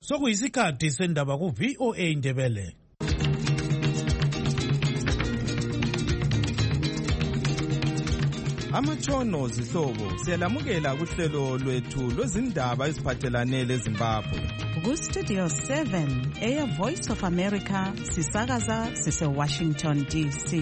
Sokuyisikhathi sendaba ku VOA Indebele. Amatshono zihlobo siyalamukela kuhlelo lwethu lwezindaba eziphathelane leZimbabwe. Ku Studio 7 Air Voice of America sisakaza sise Washington DC.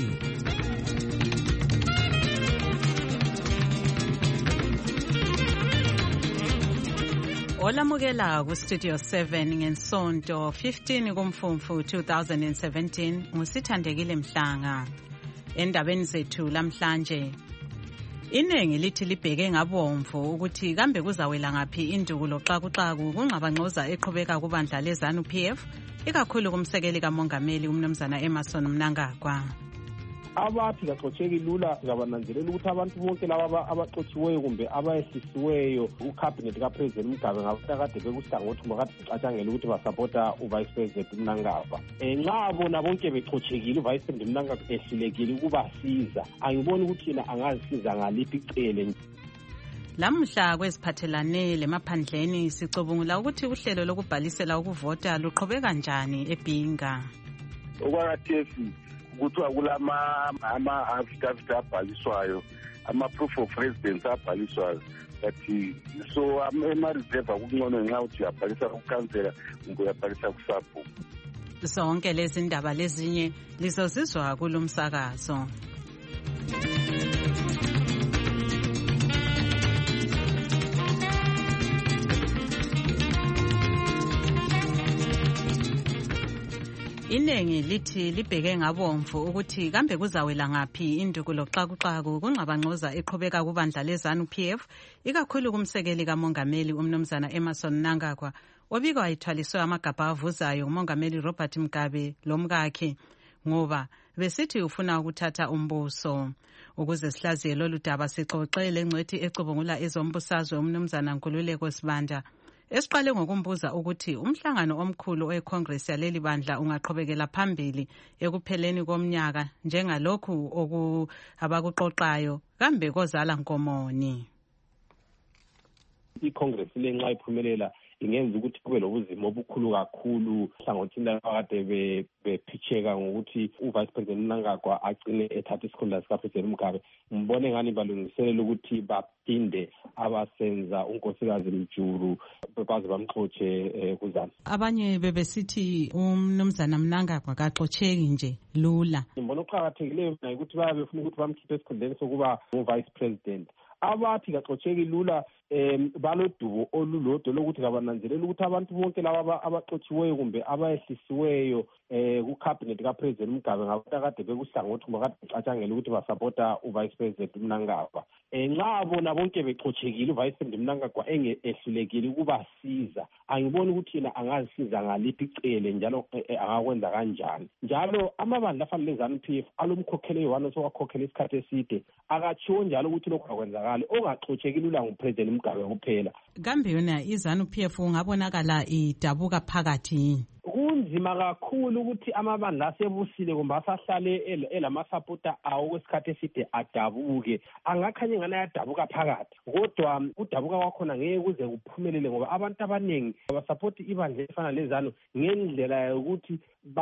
Olamukela ku Studio 7 ngensonto 15 kuMfumfu 2017 ngusithandekile Mhlanga. Endabeni zethu lamhlanje, inengi lithi libheke ngabomvu ukuthi kambe kuzawela ngaphi indukulo xakuxaku kungxabangxoza eqhubeka kubandla leZANU PF, ikakhulu kumsekeli kamongameli umnumzana Emmerson Mnangagwa. Abathi kaxotsheki lula ngabananzelela ukuthi abantu bonke laba abaxotshiweyo kumbe abayehlisiweyo ucabinet kaPresident Mugabe ngabatakade bekuhlangothi makade icatshangela ukuthi basupporta uVice President Mnangagwa. Nxa bona bonke bexotshekile uVice President Mnangagwa ehlulekile ukubasiza, angiboni ukuthi yena angazisiza ngaliphi icele. Lamhla kweziphathelane lemaphandleni sicubungula ukuthi uhlelo lokubhalisela ukuvota luqhubeka kanjani eBhinga. Okwakathesi kuthiwa kulama-affidavit abhaliswayo, ama-proof of residence abhaliswayo, but so ema-reserve kungcono nxa uthi uyabhalisa kukhansela kumbe uyabhalisa kusabhu. Zonke lezi ndaba lezinye lizozizwa kulo msakazo. Inengi lithi libheke ngabomvu ukuthi kambe kuzawela ngaphi indukulo xakuxaku kungxabangxoza eqhubeka kubandla leZANU PF, ikakhulu kumsekeli kamongameli umnumzana Emmerson Mnangagwa obikwa ithwaliswe amagabha avuzayo umongameli Robert Mugabe lomkakhe ngoba besithi ufuna ukuthatha umbuso. Ukuze sihlaziye lolu daba sixoxele engcwethi ecubungula ezombusazwe umnumzana Nkululeko Sibanda, esiqale ngokumbuza ukuthi umhlangano omkhulu weCongress yaleli bandla ungaqhubekela phambili ekupheleni komnyaka njengalokhu abakuqoqayo kambe kozala nkomoni. ICongress lenxa iphumelela ingenza ukuthi kube lobuzima obukhulu kakhulu hlangothini abakade bephitsheka ngokuthi uVice President Mnangagwa agcine ethatha isikhundla sikaPresident Mugabe. Ngibone ngani balungiselela ukuthi baphinde abasenza unkosikazi Mjulu baze bamxotshe kuzana. Abanye bebesithi umnumzana Mnangagwa kaxotsheki nje lula. Ngibona uqhakathekileyo ukuthi bayabe befuna ukuthi bamkhiphe esikhundleni sokuba uVice President. Abathi kaxotsheki lula balodubo olulodwa lokuthi kabananzelela ukuthi abantu bonke laba abaxotshiweyo kumbe abayehlisiweyo kucabinet kaPresident Mugabe ngabatakade bekuhlangothi makade icatshangela ukuthi basupporta uVice President Mnangagwa. Nxa bona bonke bexotshekile uVice President Mnangagwa ehlulekile ukubasiza, angiboni ukuthi yena angazisiza ngaliphi icele njalo angakwenza kanjani. Njalo amabandla afana leZANU PF alomkhokheli one osowakhokhela isikhathi eside akatshiwo njalo ukuthi lokho akwenzakala ongaxotshekile ula nguPresident Mugabe kuphela. Kambe yona iZANU PF ungabonakala idabuka phakathi yini? Kunzima kakhulu ukuthi amabandla asebusile kumbe asahlale elamasapota awo kwesikhathi eside adabuke. Angakhanye ngana yadabuka phakathi, kodwa udabuka kwakhona ngeke kuze kuphumelele ngoba abantu abaningi abasapoti ibandla efana leZANU ngendlela yokuthi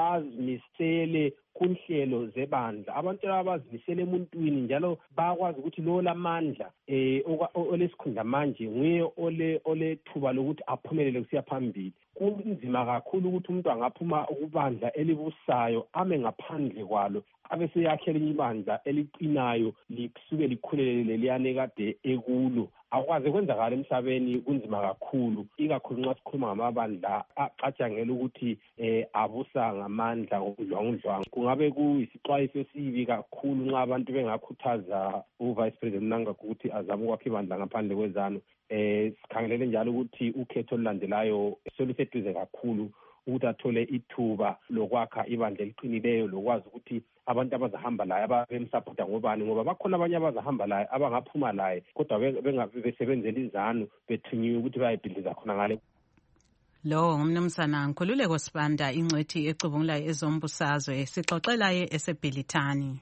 bazimisele kunhlelo zebandla. Abantu abazimisele emuntwini njalo bakwazi ukuthi lo lamandla olesikhundla manje nguye olethuba lokuthi aphumelele kusiya phambili. Kunzima kakhulu ukuthi umuntu angaphuma ukubandla elibusayo ame ngaphandle kwalo abese yakhela ibandla eliqinayo lisuke likhulelele liyane kade ekulo. Akwazi kwenzakala emhlabeni, kunzima kakhulu ikakhulu nxa sikhuluma ngamabandla aqatshangela ukuthi abusa ngamandla ngokudlwangudlwangu. Kungabe kuyisixwayiso esibi kakhulu nxa abantu bengakhuthaza uVice President Mnangagwa ukuthi azame ukwakha ibandla ngaphandle kweZANU. Sikhangelele njalo ukuthi ukhetho olulandelayo soluseduze kakhulu ukuthi athole ithuba lokwakha ibandla eliqinileyo lokwazi ukuthi abantu abazahamba laye abemsapota ngobani, ngoba bakhona abanye abazahamba laye abangaphuma laye kodwa besebenzela iZANU bethunyiwe ukuthi bayibhidliza khona ngale. Lo umnumzana Nkululeko Sibanda ingcwethi ecubungula ezombusazwe sixoxelaye eseBhilithani.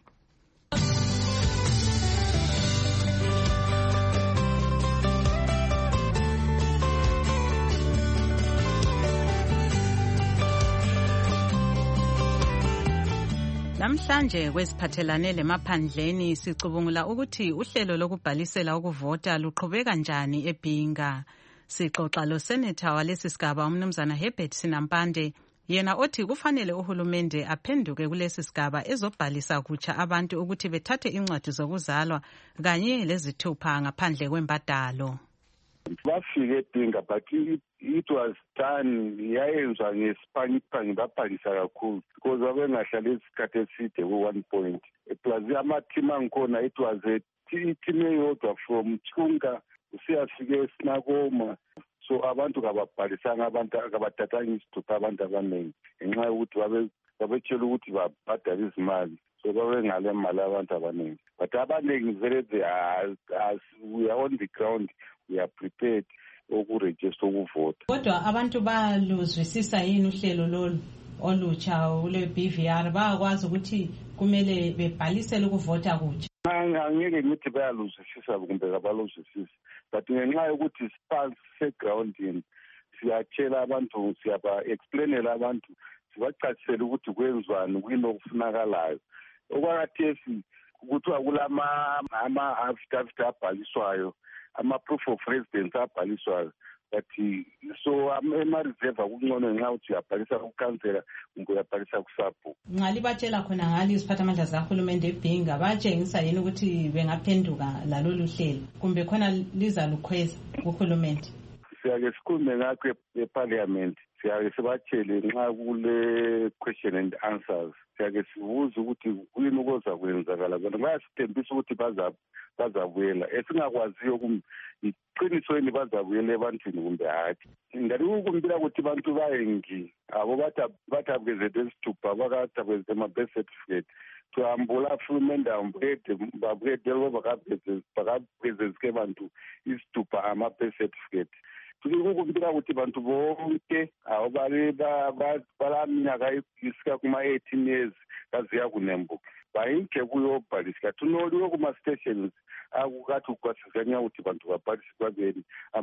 Namhlanje kwesiphathelane lemaphandleni sicubungula ukuthi uhlelo lokubhalisela ukuvota luqhubeka njani eBhinga. Sixoxa lo Senator walesi sigaba umnumzana Herbert Sinampande, yena othi kufanele uhulumende aphenduke kulesi sigaba ezobhalisa kutsha abantu ukuthi bethathe incwadi zokuzalwa kanye lezithupha ngaphandle kwembadalo. Bafike eBhinga but it was done yayenzwa ngesiphangi babhalisa kakhulu because babengahlali isikhathi eside ku-1 point. Plus amateam angikhona it was a team eyodwa from Chunga usiyafike eSinakoma. So abantu kababhalisanga, abantu akabathathanga isithupha abantu abaningi ngenxa yokuthi babetshela ukuthi babhadala izimali, so babengale mali abantu abaningi. But abaningi vele we are on the ground, we are prepared ukurejista ukuvota. Kodwa abantu baluzwisisa yini uhlelo lolu olutsha ule BVR, bayakwazi ukuthi kumele bebhalisele ukuvota kutsha? Angeke ngithi bayaluzwisisa kumbe kabaluzwisisi, but ngenxa yokuthi sisegroundini siyatshela abantu, siyaba-explainela abantu, sibachasisele ukuthi kwenziwani, kuyini okufunakalayo. Okwakathesi kuthiwa kulama-affidavit abhaliswayo, ama-proof of residence abhaliswayo, but so ema-reserve kungcono ngenxa ukuthi uyabhalisa kukhansela kumbe uyabhalisa kusapho. Ngali batshela khona ngali iziphathamandla zahulumende eBhinga batshengisa yini ukuthi bengaphenduka lalolu hlelo kumbe khona lizalukhweza kuhulumende? Siyake sikhulume ngakho eParliament, siyake sibatshele nxa kule question and answers, siyake sibuze ukuthi kuyini okuza kwenzakala. Bona bayasithembisa ukuthi bazabuyela, esingakwaziyo iqinisweni bazabuyela ebantwini kumbe hathi. Ngari ukumbila ukuthi abantu bayengi abo bathabkezete isithupha bakathabkezete ama-birth certificate tuhambula fulumende babuyede bakabhezezike bantu isithupha ama-birth certificate. Ukumbila ukuthi bantu bonke abo balaminyaka isika kuma-18 years kaziya kunembo bayinke kuyobhalisika tunoliwe kuma-stations akukathi ukwasizanya ukuthi bantu babhalise kwabeni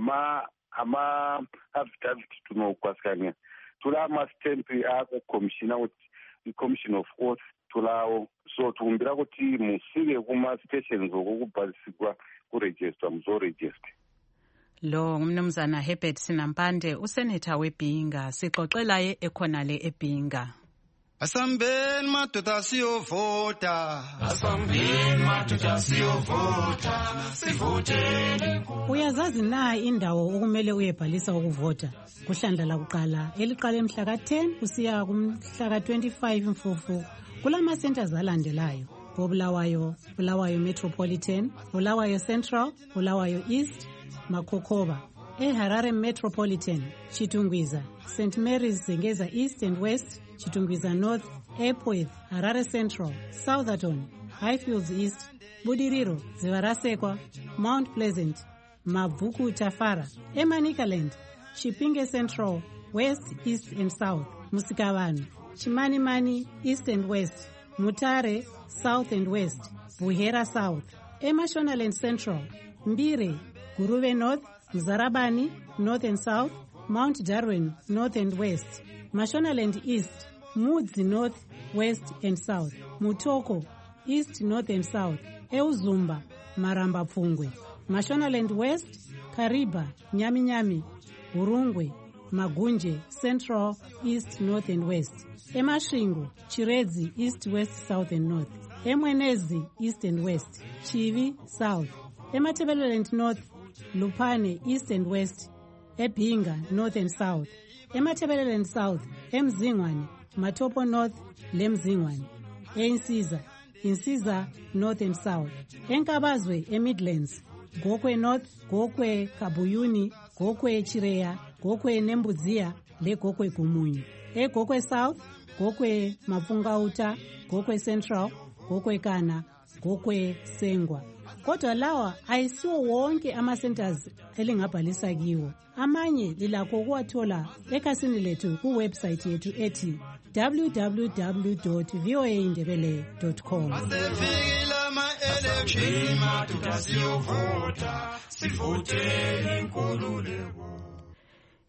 ama-affidavit tunokwasizanya tula ama-stampi akukomishina ukuthi i-commission of oath tulawo. So tukumbira ukuthi musike kuma-stations okukubhalisikwa kurejista muzorejista. Lo ngumnumzana Herbert Sinampande, usenator weBhinga, sixoxelaye ekhonale eBhinga. Asambeni madoda siyovota, asambeni madoda siyovota, sivoteni. Uyazazi na indawo okumele uyebhalisa ukuvota? Kuhlandla lakuqala eliqala mhla ka-10 kusiya kumhla ka-25 Mfumfu kulama centers alandelayo: Bulawayo, Bulawayo Metropolitan, Bulawayo Central, Bulawayo East, Makokoba. Harare Metropolitan, Chitungwiza, St. Mary's Zengeza East and West, Chitungwiza North, Epworth, Harare Central, Southerton, Highfields East, Budiriro, Zivarasekwa, Mount Pleasant, Mavuku Tafara, Emanikaland, Chipinge Central, West, East and South, Musikavanu, Chimanimani East and West, Mutare South and West, Buhera South, Emashonaland Central, Mbire, Guruve North, Mzarabani, North and South, Mount Darwin, North and West, Mashonaland East, Mudzi North, West and South, Mutoko, East, North and South, Euzumba, Maramba Pfungwe, Mashonaland West, Kariba, Nyami, Urungwe, Magunje, Central, East, North and West, Emashingo, Chiredzi, East, West, South and North, Emwenezi, East and West, Chivi, South, Ematebeleland North, Lupane, East and West, eBhinga, North and South, Ematebeleland South, Emzingwane, Matopo North, Lemzingwane, Insiza, North and South, Enkabazwe, eMidlands, Gokwe North, Gokwe Kabuyuni, Gokwe Chireya, Gokwe Nembuzia, le Gokwe Gumunyu, Gokwe South, Gokwe Mafungauta, Gokwe Central, Gokwe Kana, Gokwe Sengwa. Kodwa lawa ayisiwo wonke ama-centers elingabhalisa kiwo. Amanye lilakho ukuwathola ekhasini lethu kuwebsite yethu ethi www.voaindebele.com. Asefikile ama-election madoda siyovota, sivoteni inkululeko.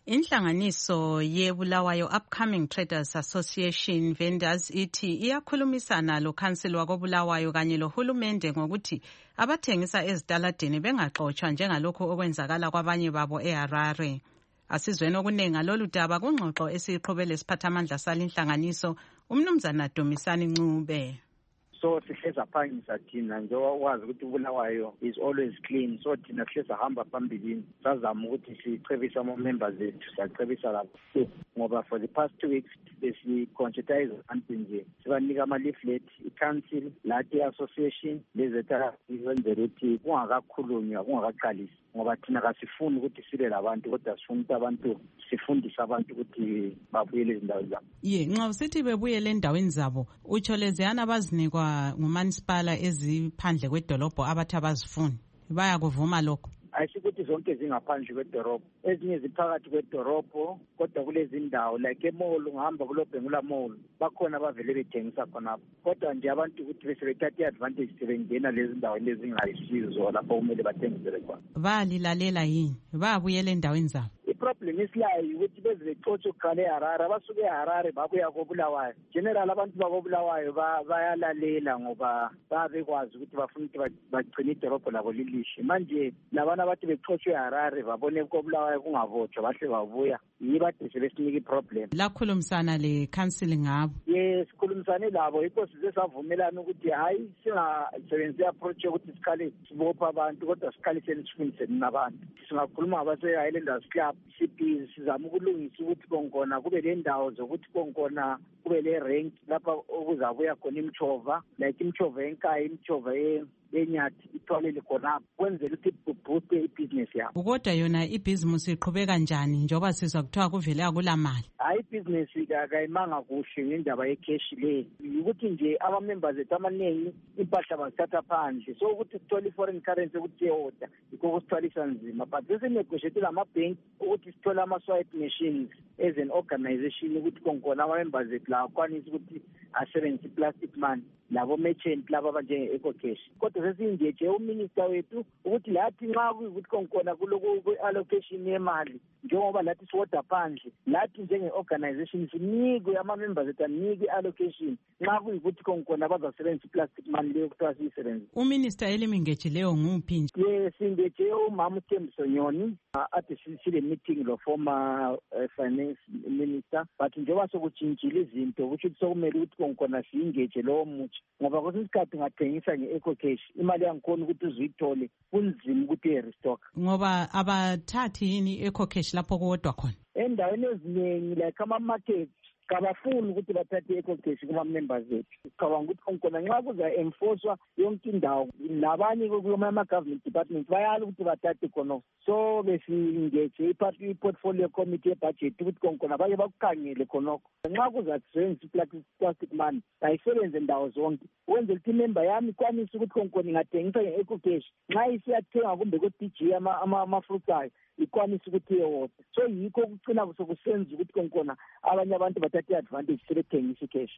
Inhlanganiso yeBulawayo Upcoming Traders Association Vendors ithi iyakhulumisana lo-council wakoBulawayo kanye lohulumende ngokuthi abathengisa ezitaladeni bengaxotshwa njengalokhu okwenzakala kwabanye babo eHarare. Asizweni okuningi lolu daba kungxoxo esiyiqhubele isiphathamandla salinhlanganiso umnumzana Dumisani Ncube. So sihleza phangisa thina njengoba wazi ukuthi uBulawayo is always clean, so thina sihleza hamba phambili sazama ukuthi sicebisa ama-members ethu siyacebisa kakhulu ngoba for the past 2 weeks besi-conscientize abantu nje sibanika ama-leaflet i-council lathi i-association lezethakwenzela ukuthi kungakakhulunywa kungakaqalisi ngoba thina kasifuni ukuthi sibe labantu kodwa sifuna ukuthi abantu sifundise abantu ukuthi babuyele ezindaweni zabo. Nxa usithi bebuyele endaweni zabo utsho leziyana abazinikwa ngumanisipala eziphandle kwedolobho abathi abazifuni bayakuvuma lokho? Ayisikuthi zonke zingaphandle kwedorobho, ezinye ziphakathi kwedorobho kodwa kulezi ndawo like emall ungahamba kulobhengula mall bakhona abavele bethengisa khonapho kodwa nje abantu ukuthi bese bethatha i-advantage sebengena lezi ndawo lezingayisizo lapho kumele bathengisele khona. Balilalela yini? Babuyela endaweni zabo? I-problem esilayo ukuthi beze becotshwe kuqala eHarare abasuke eHarare babuya koBulawayo. General abantu bakoBulawayo bayalalela ngoba babekwazi ukuthi bafuna ukuthi bagcine idorobho labo lilihle. Manje labana abathi becotshwe eHarare babone koBulawayo kungavotshwa bahle babuya yibade sebesinika i-problem. Lakhulumisana le-council ngabo? Yes, sikhulumisane labo yikho size savumelana ukuthi hayi singasebenzisi i-approach yokuthi sikhale sibopha abantu kodwa sikhale sifundise nabantu. Singakhuluma ngabase-Highlanders Club CP sizama ukulungisa ukuthi konkona kube le ndawo zokuthi konkona kube le rank lapha okuzabuya khona imchova like imchova enkaya imchova enyathi itholele khona kwenzela ukuthi kubooste ibhizinesi yabo. Kodwa yona ibhizinesi iqhubeka kanjani njengoba sizwa kuthiwa kuvele akulamali? Hayi ibhizinesi akayimanga kuhle ngendaba yecash le ukuthi nje ama-members ethu amaningi impahla bazithatha phandle so ukuthi sithole i-foreign currency ukuthi ye-order yikho kusithwalisa nzima but sesinegoshethe lamabhenki ukuthi sithole ama-swipe machines as an organization ukuthi konkona ama-members ethu la akwanise ukuthi asebenzise i-plastic money labo merchant laba abanje-ecocash kodwa sesingeje uminister wethu ukuthi lathi nxa kuyukuthi konkona kuloku kwe-allocation yemali njengoba lathi siwoda phandle lathi njenge-organization sinikwe ama-members ethu anikwe i-allocation nxa kuyukuthi konkona bazasebenzisa i-plastic money leyo kuthiwa siyisebenzisa. Uminister elimingejileyo nguphi nje? Yes, singeje umama uThembiso Nyoni ade sile meeting lo former finance minister but njengoba sokutshintshile izinto kusho ukuthi sokumele ukuthi konkona singeje lowo muthi ngoba kwesinye isikhathi ungathengisa nge-ecocash imali yangikhona ukuthi uzuyithole kunzima ukuthi i-restock ngoba abathathi yini i-ecocash lapho kuwodwa khona endaweni eziningi like ama-market kabafuni ukuthi bathathe i-ecocash kuma-members ethu cabanga ukuthi konkona nxa kuza-enforcwa yonke indawo labanye kuma-government department bayala ukuthi bathathe khonoko so besingeje i-portfolio committee yebudget ukuthi konkona bake bakukhangele khonoko nxa kuzasebenzisa i-plastic money ayisebenze ndawo zonke ukwenzela ukuthi imember yami ikwanise ukuthi konkona ingathengisa nge-ecocash nxa isiyathenga kumbe ku-DG ama-fruits ayo ikwanise ukuthi iyewoda so yikho kucina sokusenza ukuthi konkona abanye abantu bathathe i-advantage sebethengisa i-cash.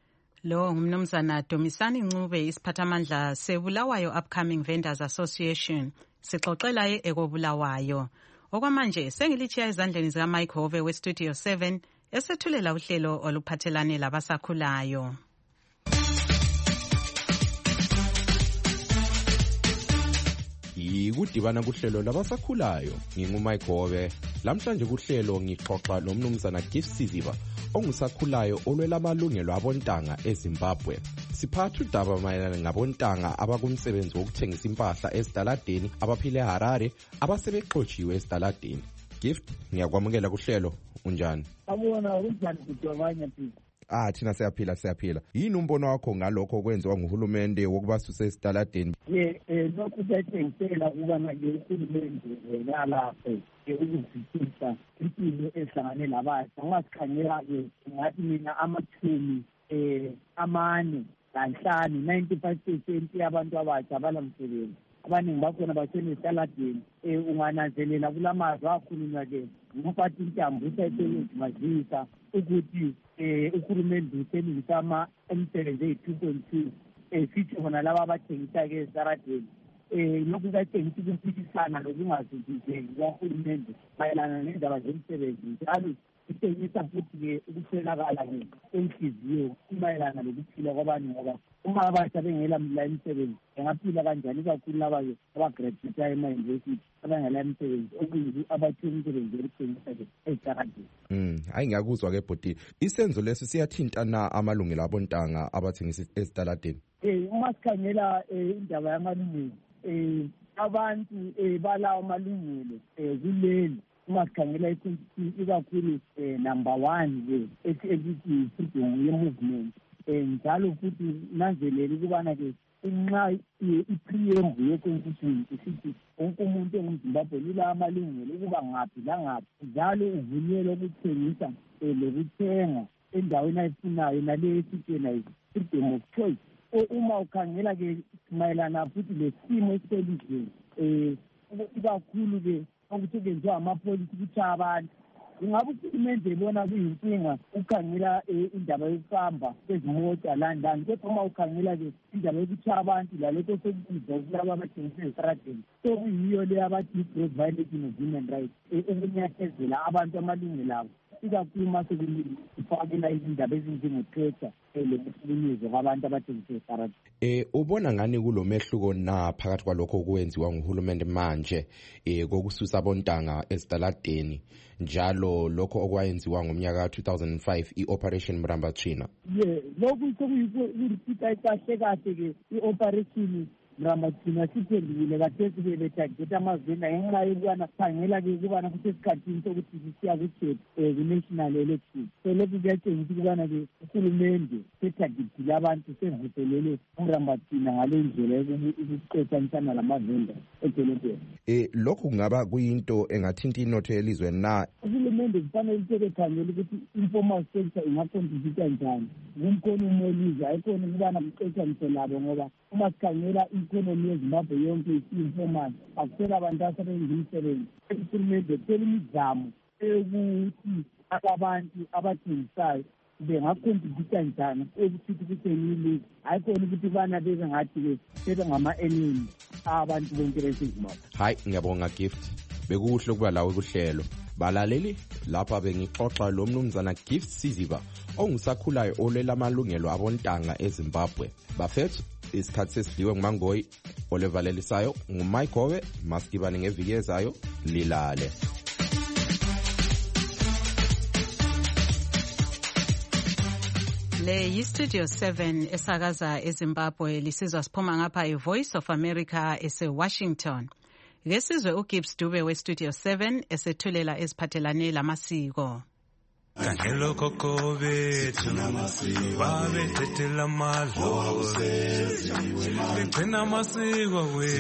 Lo ngumnumzana Dumisani Ncube isiphathamandla seBulawayo Upcoming Vendors Association sixoxela ekobulawayo. Okwamanje sengilitshiya ezandleni zika Mike Hove weStudio 7 esethulela uhlelo oluphathelane labasakhulayo. Kudibana kuhlelo labasakhulayo ngingumike Hove lamhlanje kuhlelo ngixoxa nomnumzana Gift Siziba ongusakhulayo olwela amalungelo abontanga eZimbabwe. Siphatha udaba mayelana ngabontanga abakumsebenzi wokuthengisa impahla ezitaladeni abaphile eHarare abasebexotshiwe ezitaladeni. Gift, ngiyakwamukela kuhlelo, unjani? Abona unjani kudwabanya phi? Thina siyaphila. Yini umbono wakho ngalokho okwenziwa nguhulumende wokubasusa ezitaladeni? Lokhu kuyatshengisela ukuba manje uhulumende yalapho ukuzwisisa impilo ehlangane labasha. Ungasikhangela-ke ngathi mina amathumi 90% yabantu abasha balamsebenzi. Abaningi bakhona basenezitaladeni. Ungananzelela kulamazwi akhulunywa-ke ngumphathi intambo usayezimazisa ukuthi uhulumende uselungisa imisebenzi eyi-2.2 sithi khona laba abathengisa-ke ezitaradeni lokhu kayitshengisa ukuphikisana lokungazizizeki kwahulumende mayelana nendaba zemisebenzi njalo itshengisa futhi-ke ukuswelakala-ke kwenhliziyo mayelana lokuphila kwabantu ngoba uma abasha bengela imisebenzi bengaphila kanjani kakhulu laba-ke abagraduate ema-university abangela imisebenzi okuyizi abathola imisebenzi yokuthengisa-ke ezitaradeni. Hayi ngiyakuzwa-ke bhoti, isenzo leso siyathintana amalungelo abontanga abathengisa ezitaladeni. Uma sikhangela indaba yamalungelo abantu balawo amalungelo kuleli uma sikhangela ikakhulu number 1 ethi freedom ye-movement njalo futhi nanzelele ukubana-ke nxa i-preamble ye-constitution isithi wonke umuntu engumzimbabwe ula amalungelo ukuba ngaphi langaphi njalo uvunyelwe ukuthengisa lokuthenga endaweni ayifunayo naleyo esitshena freedom of choice. Uma ukhangela-ke mayelana futhi lesimo esiselizweni ikakhulu-ke ukuthi kwenziwa amapolisi kuthiwa abantu ingabe uhulumende ebona kuyinkinga ukhangela indaba yokuhamba kwezimota landani kodwa uma ukhangela-ke indaba yokuthiya abantu lalokho sokubizwa kulaba abathengisa ezitaradeni sokuyiyo le abathi i-gross violation of human rights ukunyathezela abantu amalungelo abo ikakhulu uma sekufakela izindaba ezinjengepressure lokuhlukunyezwa kwabantu abathengisa ezitaradeni. Ubona ngani kulo mehluko na phakathi kwalokho okwenziwa nguhulumende manje kokususa abontanga ezitaladeni njalo lokho okwayenziwa ngomnyaka ka-2005 i-Operation Mrambathina? Lokhu sekuyikho kahle kahle-ke i-Operation Mrambathina siphendukile kathesi betageta amazwenda ngenxa yokubana khangela-ke ukubana kusesikhathini sokuthi sisiya ku-national election. So lokhu kuyatshengisa ukubana-ke uhulumende setagitile abantu sevuselele uMrambathina ngale ndlela yokuqothanisana lamavenda edolobheni. Lokhu kungaba kuyinto engathinta inotho yelizwe na? Uhulumende kufanele sebekhangela ukuthi informal sector ingakontributha njani ngumkhono umolizwe ayikhona ukubana kuqothanise labo ngoba uma sikhangela i-economy yeZimbabwe yonke isi-informal akusela abantu asebenza imisebenzi. Uhulumende kuthela imizamo yokuthi abantu abathengisayo bengakontributha njani ekuthi kuthengile ayikhona ukuthi bana bebe ngathi-ke sebengama-enemy abantu bonke beseZimbabwe. Hayi ngiyabonga Gift, bekuhle ukuba lawe kuhlelo. Balaleli lapha bengixoxa lo mnumzana Gift Siziba ongusakhulayo olwela amalungelo abontanga eZimbabwe. Bafethu isikhathi sesidliwe nguMangoyi, olevalelisayo nguMike Gobe. Masidibane ngeviki ezayo, lilale. Le yi-Studio 7 esakaza eZimbabwe lisizwa siphuma ngapha i-Voice of America ese-Washington. Ngesizwe uGibbs Dube we-Studio 7 esethulela eziphathelane lamasiko. Kangelo koko bethu babethethela amadlozi begcina amasiko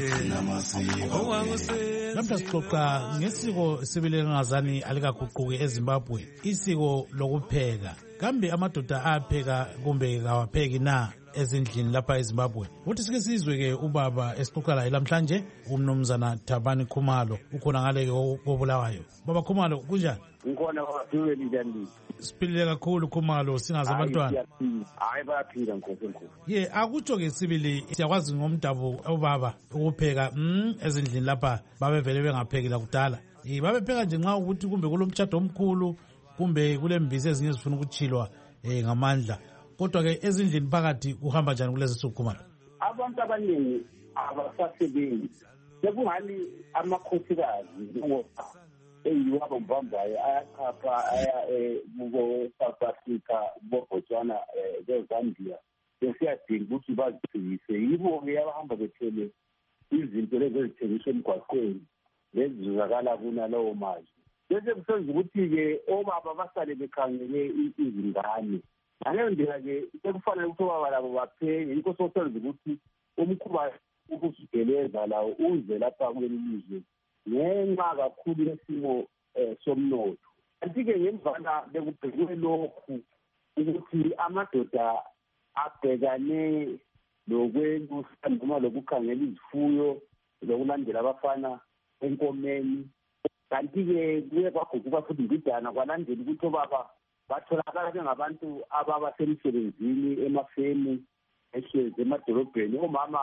Namhla sixoxa ngesiko sibilengazani alikaguquki eZimbabwe, isiko lokupheka. Kambe amadoda apheka kumbe kawapheki na ezindlini lapha eZimbabwe? Uthi sike sizwe-ke ubaba esixoxa laye namhlanje umnumzana Thabani Khumalo ukhona ngale koBulawayo. Baba Khumalo kunjani? Ngikhona kwaDube njani? Siphilile kakhulu Khumalo singazi abantwana. Hayi bayaphila Nkosi enkulu. Akutsho-ke sibili siyakwazi ngomdabu obaba ukupheka ezindlini lapha babevele bengapheki la kudala. Babepheka nje nxa ukuthi kumbe kulomtshado omkhulu kumbe kulembizi ezinye zifuna ukutshilwa ngamandla. Kodwa-ke ezindlini phakathi kuhamba njani kulezi nsuku Khumalo? Abantu abaningi abasasebenzi sekungani amakhosikazi njengoba eyiwabo mbambayo ayakhapha aya South Africa boBotswana beZambia besiyadinga ukuthi bazithengise. Yibo-ke abahamba bethele izinto lezi ezithengiswa emgwaqweni lezizuzakala kunalawo mazwi. Bese kusenza ukuthi-ke obaba basale bekhangele izingane. Ngaleyo ndlela-ke sekufanele ukuthi obaba labo bapheke. Yikho sosenza ukuthi umkhuba ukusigeleza lawo uze lapha kuleli lizwe ngenxa kakhulu yesimo somnotho. Kanti-ke ngemvana bekubhekwe lokhu ukuthi amadoda abhekane lokwelusa noma lokukhangela izifuyo lokulandela abafana enkomeni. Kanti-ke kuye kwaguquka futhi mbidana kwalandela ukuthi obaba batholakala njengabantu ababasemsebenzini emafemi ehlezi emadolobheni. Omama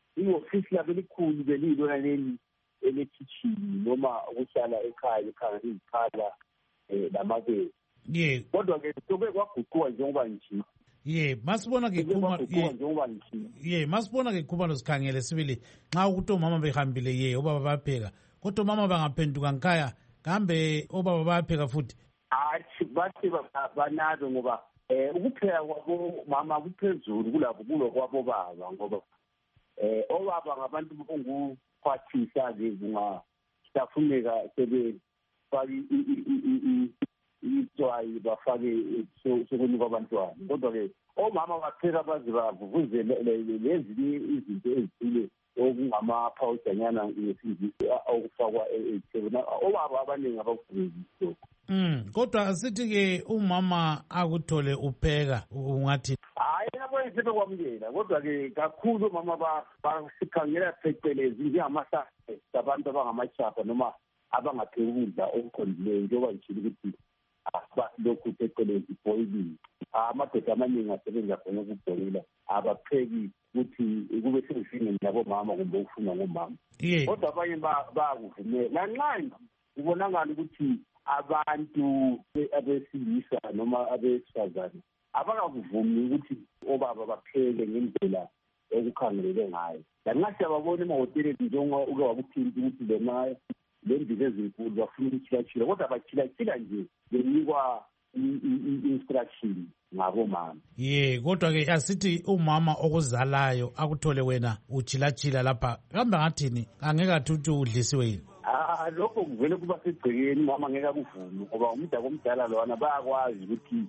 ihofisi labo elikhulu belilona leli elekhithini noma ukuhlala ekhaya ekhaya izikhala lamabele. Kodwa-ke soke kwaguquka njengoba nje. Masibona-ke masibona-ke Khumalo sikhangele sibili nxa ukuthi omama behambile obaba bayapheka kodwa omama bangaphenduka ngikhaya kambe obaba bayapheka futhi. Hayi bathi banazo ngoba ukupheka kwabomama kuphezulu kulo kwabobaba ngoba obaba ngabantu bonguphathisa-ke kungahlafuneka sebefake itswayi bafake sokunika abantwana. Kodwa-ke omama bapheka baze bavuvuzele lezinye izinto ezithile okungamaphawudanyana ngesingisi okufakwa ethebeni. Obaba abaningi abakuvuzisi. Kodwa asithi-ke umama akuthole upheka ungathi hayi nabo sebekwamukela kodwa-ke kakhulu omama basikhangela phecelezi njengamasase abantu abangamachapha noma abangapheki ukudla okuqondileyo njengoba ngitshile ukuthi lokhu phecelezi boiling. Amadoda amaningi asebenza khona ukubhoyila abapheki ukuthi kube sezingeni labomama kumbe ukufuna ngomama. Kodwa abanye bayakuvumela lanxa kubonakala ukuthi abantu abesilisa noma abesifazane abakakuvumi ukuthi obaba baphele ngendlela ekukhangelele ngayo. Lanxa siyababona emahhoteleni njengoba wakuthinta ukuthi le mbizo ezinkulu bafuna ukuchilachila kodwa bachilachila nje benikwa i-instruction ngabomama. Kodwa-ke asithi umama okuzalayo akuthole wena uchilachila lapha kambe ngathini angeke athi udlisiwe yini? Lokho kuvele kuba segcekeni umama angeke akuvume ngoba umuntu omdala lwana bayakwazi ukuthi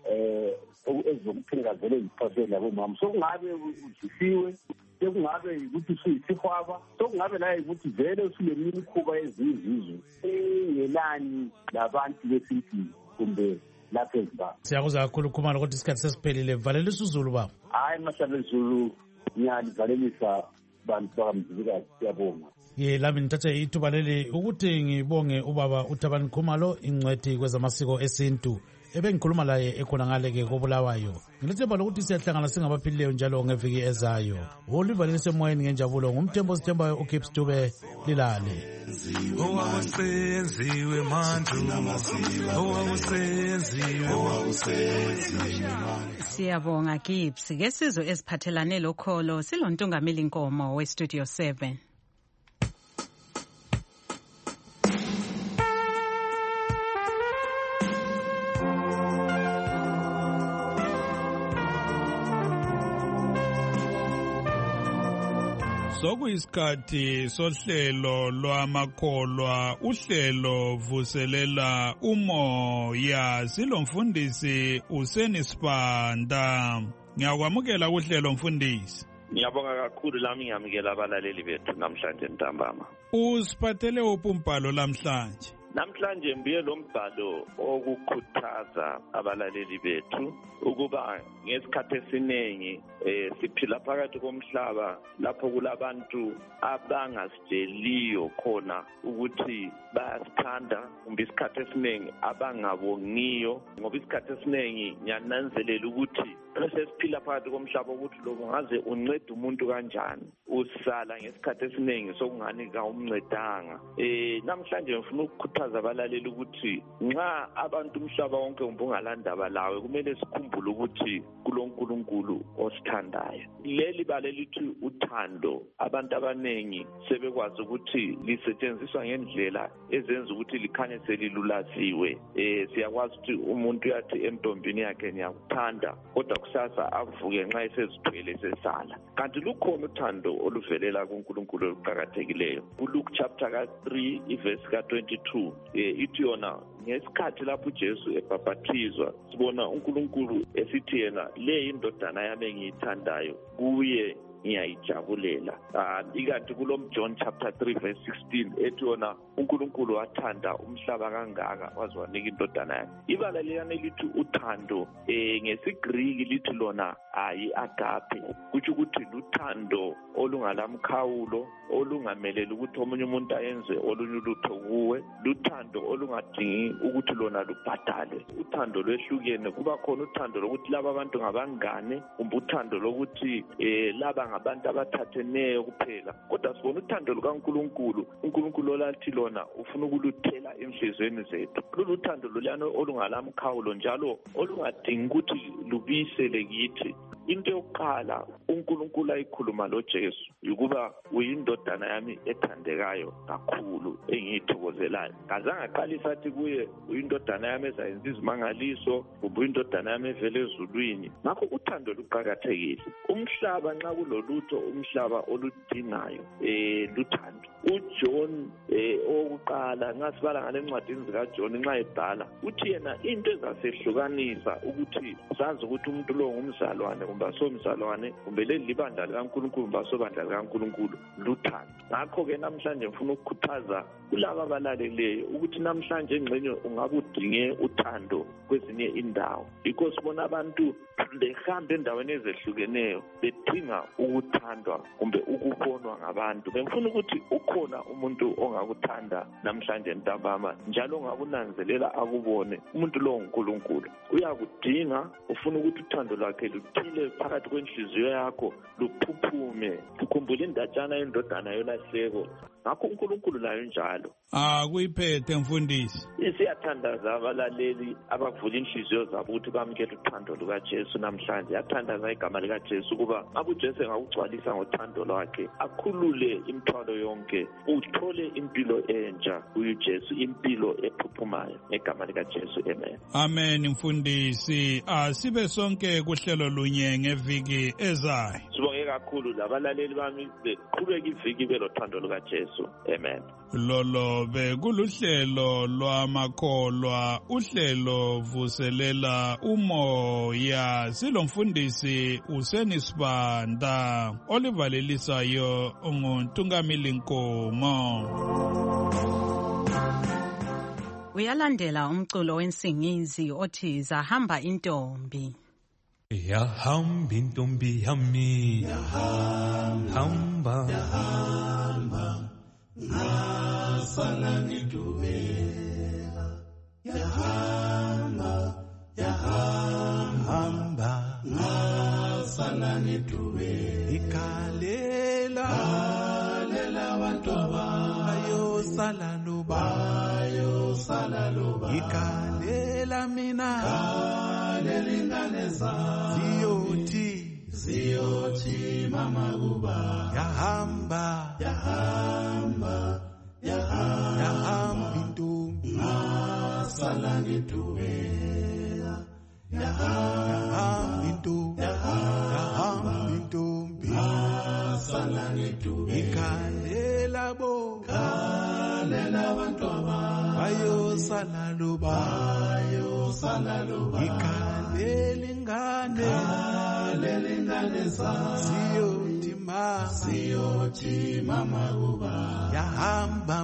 ezokupheka vele ziphasele labomama. Sokungabe udlisiwe, sekungabe ukuthi usuyisihwaba, sokungabe la ukuthi vele usulemikhuba ezizizwe engelani labantu besintini kumbe lapha eZimbabwe. Siyakuzwa kakhulu Khumalo ukuthi isikhathi sesiphelile. Valelisa uZulu baba. Hayi mahlale Zulu ngiyalivalelisa bantu bakamzilikazi siyabonga. Lami ngithatha ithuba leli ukuthi ngibonge ubaba uThabani Khumalo ingcwethi kwezamasiko esintu ebengikhuluma laye ekhona ngale-ke koBulawayo. Ngilethemba lokuthi siyahlangana singabaphilileyo njalo ngeviki ezayo. Ulivalelise emoyeni ngenjabulo ngumthembo sithembayo uKips Dube lilale. Owakusenziwe manje Siyabonga Gibbs. Ke sizwe esiphathelane lokholo silontungameli Nkomo weStudio 7. Sokuyisikhathi sohlelo lwamakholwa uhlelo vuselela umoya silomfundisi Useni Sibanda. Ngiyakwamukela kuhlelo mfundisi. Ngiyabonga kakhulu lami ngiyamukela abalaleli bethu namhlanje ntambama. Usiphathele umbhalo namhlanje. Namhlanje mbiye lo mbhalo okukhuthaza abalaleli bethu ukuba ngesikhathi esiningi siphila phakathi komhlaba lapho kulabantu abangasitsheliyo khona ukuthi bayasithanda kumbe isikhathi esiningi abangabongiyo ngoba isikhathi esiningi ngiyananzelela ukuthi sesiphila phakathi komhlaba ukuthi lokho ngaze uncede umuntu kanjani usala ngesikhathi esiningi sokungani kawumncedanga. Namhlanje ngifuna ukukhuthaza abalaleli ukuthi nxa abantu umhlaba wonke ungalandaba lawe kumele sikhumbule ukuthi kuloNkulunkulu osithandayo. Leli bale lithi uthando abantu abanengi sebekwazi ukuthi lisetshenziswa ngendlela ezenza ukuthi likhanye selilulaziwe. Siyakwazi ukuthi umuntu yathi entombini yakhe ngiyakuthanda kodwa kusasa avuke nxa esezithwele sesala. Kanti lukhona uthando oluvelela kuNkulunkulu oluqhakathekileyo. uLuke chapter 3 verse 22 ithi yona ngesikhathi lapho uJesu ebhaphathizwa sibona uNkulunkulu esithi yena le indodana yami engiyithandayo kuye ngiyayijabulela. Ikanti John chapter 3 verse 16 ethi yona uNkulunkulu wathanda umhlaba kangaka waze wanika indodana yakhe. Ibala liyane lithi uthando ngesiGriki lithi lona agape, kutsho ukuthi luthando olungalamkhawulo olungameleli ukuthi omunye umuntu ayenze olunye ulutho kuwe, luthando olungadingi ukuthi lona lubhadale. Uthando lwehlukene, kuba khona uthando lokuthi laba abantu ngabangane kumbe uthando lokuthi laba ngabantu abathatheneyo kuphela, kodwa sibona uthando lukaNkulunkulu. uNkulunkulu olathi lona ufuna ukuluthela enhlizweni zethu. Lolu thando loluyana olungalamkhawulo njalo olungadingi ukuthi lubisele kithi. Into yokuqala uNkulunkulu ayikhuluma loJesu ukuba uyindodana yami ethandekayo kakhulu engiyithokozelayo. Kazange aqalisa athi kuye uyindodana yami ezayenza izimangaliso, uyindodana yami evela ezulwini. Ngakho uthando luqakathekile. Umhlaba nxa kulolutho umhlaba oludingayo luthando. uJohn owokuqala nxa sibala ngale ncwadini zikaJohn nxa ebhala uthi yena into ezasehlukanisa ukuthi sazi ukuthi umuntu lo ngumzalwane kumbe asomzalwane kumbe leli libandla likaNkulunkulu kumbe asobandla likaNkulunkulu luthando. Ngakho-ke namhlanje ngifuna ukukhuthaza kulaba abalaleleyo ukuthi namhlanje engxenye ungabe udinge uthando kwezinye indawo. Yikho sibona abantu behamba endaweni ezehlukeneyo bedinga ukuthandwa kumbe ukubonwa ngabantu. Bengifuna ukuthi ukhona umuntu ongakuthanda namhlanje ntambama njalo ongakunanzelela akubone. Umuntu lo nguNkulunkulu. Uyakudinga, ufuna ukuthi uthando lwakhe luthile phakathi kwenhliziyo yakho, luphuphume. Ukhumbula indatshana yendodana yolahleko. Ngakho uNkulunkulu layo njalo. Kuyiphethe mfundisi. Siyathandaza abalaleli abavula inhliziyo zabo ukuthi bamukele uthando lukaJesu namhlanje. Yathandaza igama likaJesu ukuba abuJesu engakugcwalisa ngothando lwakhe, akhulule imithwalo yonke, uthole impilo entsha kuJesu, impilo ephuphumayo ngegama likaJesu. Amen. Amen mfundisi. Sibe sonke kuhlelo lunye ngeviki ezayo. Sibonge kakhulu labalaleli bami beqhubeka iviki belothando lukaJesu. Amen. Lolo bekuluhlelo lwamakholwa, uhlelo vuselela umoya. Silomfundisi uSenisibanda, olivalelisayo unguNtungamili Nkomo. Uyalandela umculo wensingizi othi zahamba intombi. Yahamba intombi yami, yahamba, ngasala ngidubeka, yahamba, ngasala ngidubeka, ikalela abantu abayosala loba, ikalela mina, ikalela ingane zami, ziyothi mama kuba, yahamba intombi, ngasala ngidubeka, yahamba intombi, ngasala ngidubeka, ikalela abantu bayosala loba, ikalela ingane ziyothi mama kuba, yahamba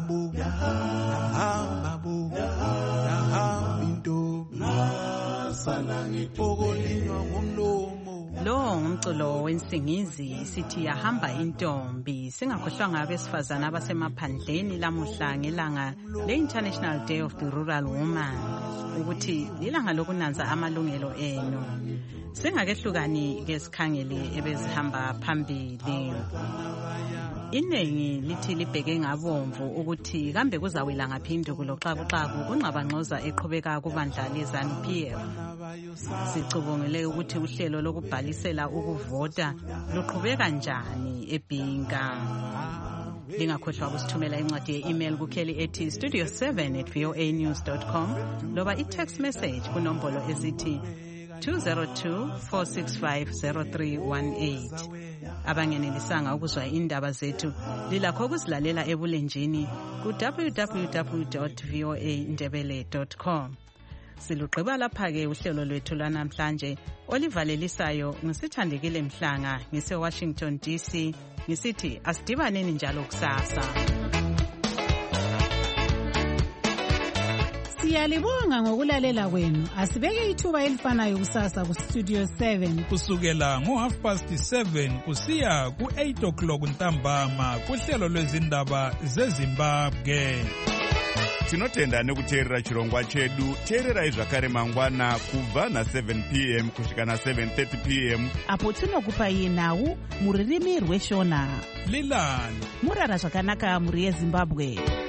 intombi, ngasala ngidubeka, ngomlomo. Lo ngumculo wensingizi sithi yahamba intombi. Singakhohlwanga abesifazana abasemaphandleni lamuhla ngelanga le-International Day of the Rural Woman ukuthi lilanga lokunanza amalungelo enu. Singakehlukani ke sikhangele ebezihamba phambili. Inengi lithi libheke ngabomvu ukuthi kambe kuzawela ngaphi indukulo xakuxaku kunqabanqoza eqhubeka kubandla leZANU-PF. Sicubungule ukuthi uhlelo lokubhalisela ukuvota luqhubeka njani eBhinga. Lingakhohlwa ukusithumela incwadi ye-email kukheli ethi studio7@voanews.com loba i-text message kunombolo ezithi 202-465-0318. Abangenelisanga ukuzwa indaba zethu lilakho ukuzilalela ebulenjini ku www.voandebele.com. Silugqiba lapha-ke uhlelo lwethu lwanamhlanje olivalelisayo ngisithandekile Mhlanga ngise-Washington DC ngisithi asidibaneni njalo kusasa. Siyalibonga ngokulalela kwenu. Asibeke ithuba elifanayo kusasa ku Studio 7 kusukela ngo7:30 kusiya ku8 o'clock ntambama kuhlelo lwezindaba zeZimbabwe. tinotenda nekuteerera chirongwa chedu. Teererai zvakare mangwana kubva na7 p.m. kusvika na7:30 p.m. apo tinokupai nhau mururimi rweshona. Lilani murara zvakanaka muri yeZimbabwe.